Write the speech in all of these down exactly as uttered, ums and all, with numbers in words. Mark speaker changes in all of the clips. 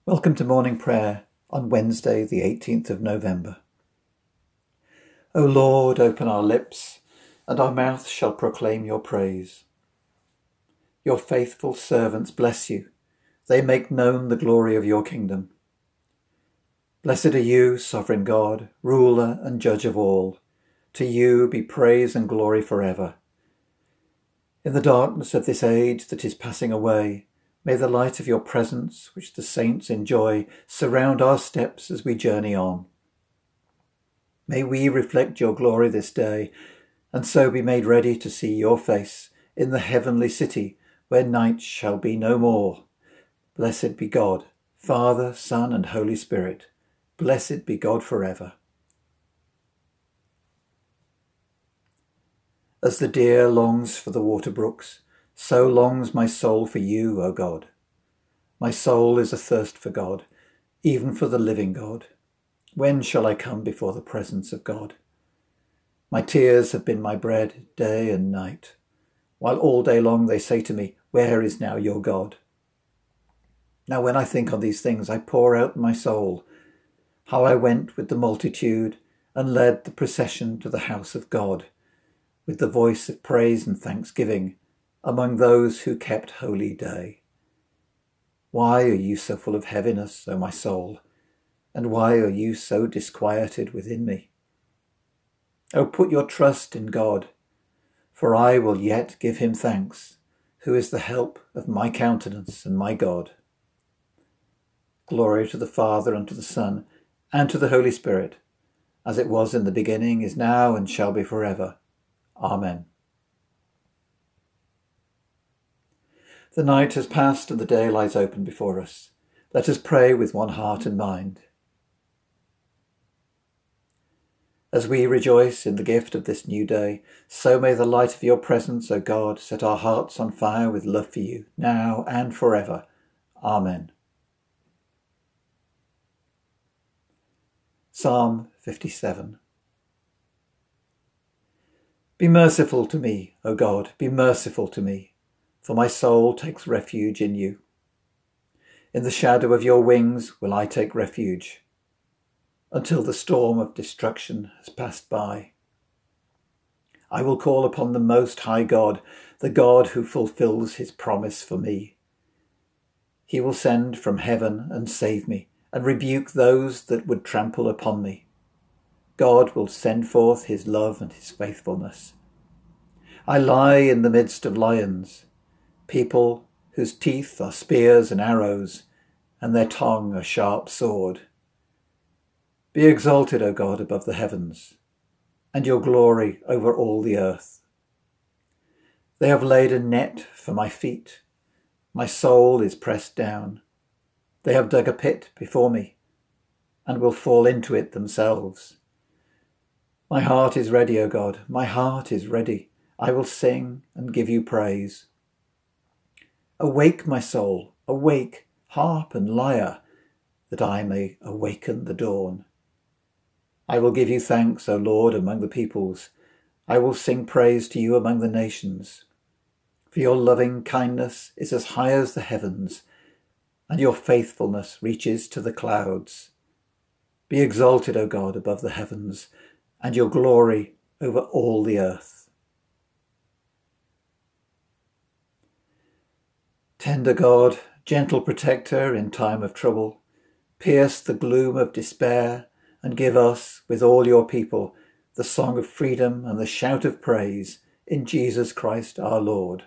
Speaker 1: Welcome to morning prayer on Wednesday, the eighteenth of November. O Lord, open our lips, and our mouth shall proclaim your praise. Your faithful servants bless you. They make known the glory of your kingdom. Blessed are you, sovereign God, ruler and judge of all. To you be praise and glory forever. In the darkness of this age that is passing away, may the light of your presence, which the saints enjoy, surround our steps as we journey on. May we reflect your glory this day, and so be made ready to see your face in the heavenly city, where night shall be no more. Blessed be God, Father, Son, and Holy Spirit. Blessed be God forever. As the deer longs for the water brooks, so longs my soul for you, O God. My soul is athirst for God, even for the living God. When shall I come before the presence of God? My tears have been my bread day and night, while all day long they say to me, where is now your God? Now when I think on these things, I pour out my soul, how I went with the multitude and led the procession to the house of God, with the voice of praise and thanksgiving, among those who kept holy day. Why are you so full of heaviness, O my soul? And why are you so disquieted within me? O put your trust in God, for I will yet give him thanks, who is the help of my countenance and my God. Glory to the Father, and to the Son, and to the Holy Spirit, as it was in the beginning, is now, and shall be forever. Amen. The night has passed and the day lies open before us. Let us pray with one heart and mind. As we rejoice in the gift of this new day, so may the light of your presence, O God, set our hearts on fire with love for you, now and forever. Amen. Psalm fifty-seven. Be merciful to me, O God, be merciful to me, for my soul takes refuge in you. In the shadow of your wings will I take refuge, until the storm of destruction has passed by. I will call upon the Most High God, the God who fulfills his promise for me. He will send from heaven and save me, and rebuke those that would trample upon me. God will send forth his love and his faithfulness. I lie in the midst of lions, people whose teeth are spears and arrows, and their tongue a sharp sword. Be exalted, O God, above the heavens, and your glory over all the earth. They have laid a net for my feet. My soul is pressed down. They have dug a pit before me, and will fall into it themselves. My heart is ready, O God, my heart is ready. I will sing and give you praise. Awake, my soul, awake, harp and lyre, that I may awaken the dawn. I will give you thanks, O Lord, among the peoples. I will sing praise to you among the nations. For your loving kindness is as high as the heavens, and your faithfulness reaches to the clouds. Be exalted, O God, above the heavens, and your glory over all the earth. Tender God, gentle protector in time of trouble, pierce the gloom of despair and give us, with all your people, the song of freedom and the shout of praise in Jesus Christ our Lord.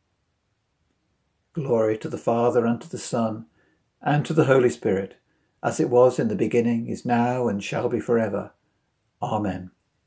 Speaker 1: Glory to the Father, and to the Son, and to the Holy Spirit, as it was in the beginning, is now, and shall be forever. Amen.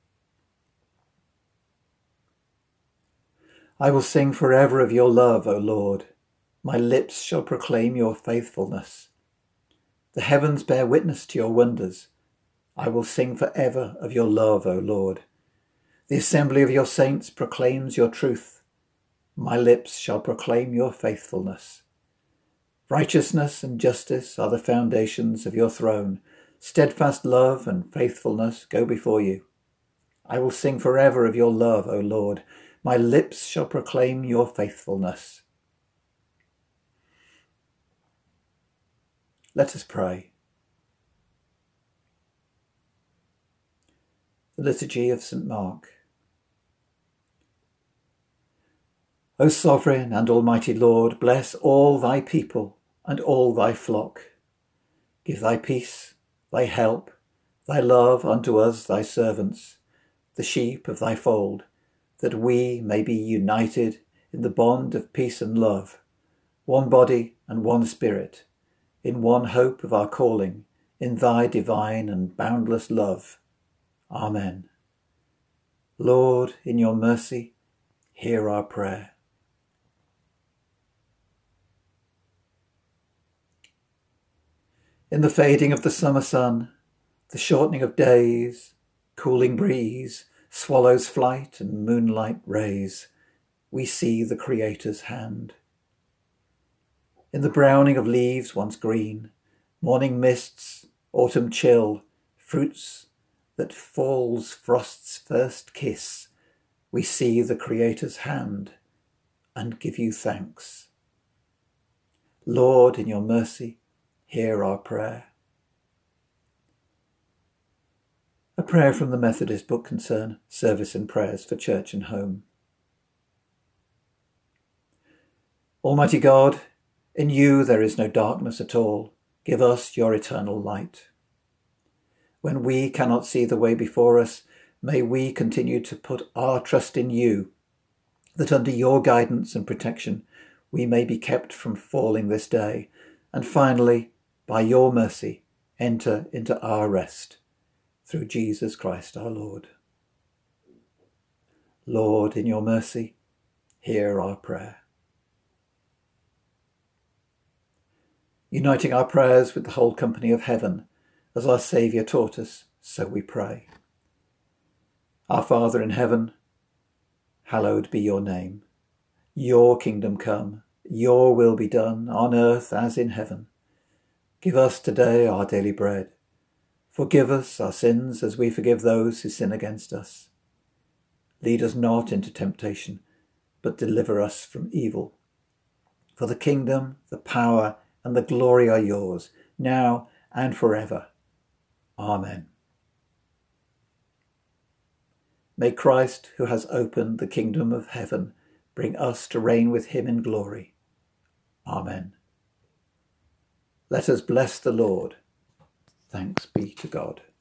Speaker 1: I will sing forever of your love, O Lord. My lips shall proclaim your faithfulness. The heavens bear witness to your wonders. I will sing forever of your love, O Lord. The assembly of your saints proclaims your truth. My lips shall proclaim your faithfulness. Righteousness and justice are the foundations of your throne. Steadfast love and faithfulness go before you. I will sing forever of your love, O Lord. My lips shall proclaim your faithfulness. Let us pray. The Liturgy of Saint Mark. O sovereign and almighty Lord, bless all thy people and all thy flock. Give thy peace, thy help, thy love unto us, thy servants, the sheep of thy fold, that we may be united in the bond of peace and love, one body and one spirit, in one hope of our calling, in thy divine and boundless love. Amen. Lord, in your mercy, hear our prayer. In the fading of the summer sun, the shortening of days, cooling breeze, swallow's flight and moonlight rays, we see the Creator's hand. In the browning of leaves once green, morning mists, autumn chill, fruits that fall's frost's first kiss, we see the Creator's hand and give you thanks. Lord, in your mercy, hear our prayer. A prayer from the Methodist Book Concern, Service and Prayers for Church and Home. Almighty God, in you there is no darkness at all. Give us your eternal light. When we cannot see the way before us, may we continue to put our trust in you, that under your guidance and protection we may be kept from falling this day, and finally, by your mercy, enter into our rest, through Jesus Christ our Lord. Lord, in your mercy, hear our prayer. Uniting our prayers with the whole company of heaven, as our Saviour taught us, so we pray. Our Father in heaven, hallowed be your name. Your kingdom come, your will be done, on earth as in heaven. Give us today our daily bread. Forgive us our sins as we forgive those who sin against us. Lead us not into temptation, but deliver us from evil. For the kingdom, the power, and the glory are yours, now and forever. Amen. May Christ, who has opened the kingdom of heaven, bring us to reign with him in glory. Amen. Let us bless the Lord. Thanks be to God.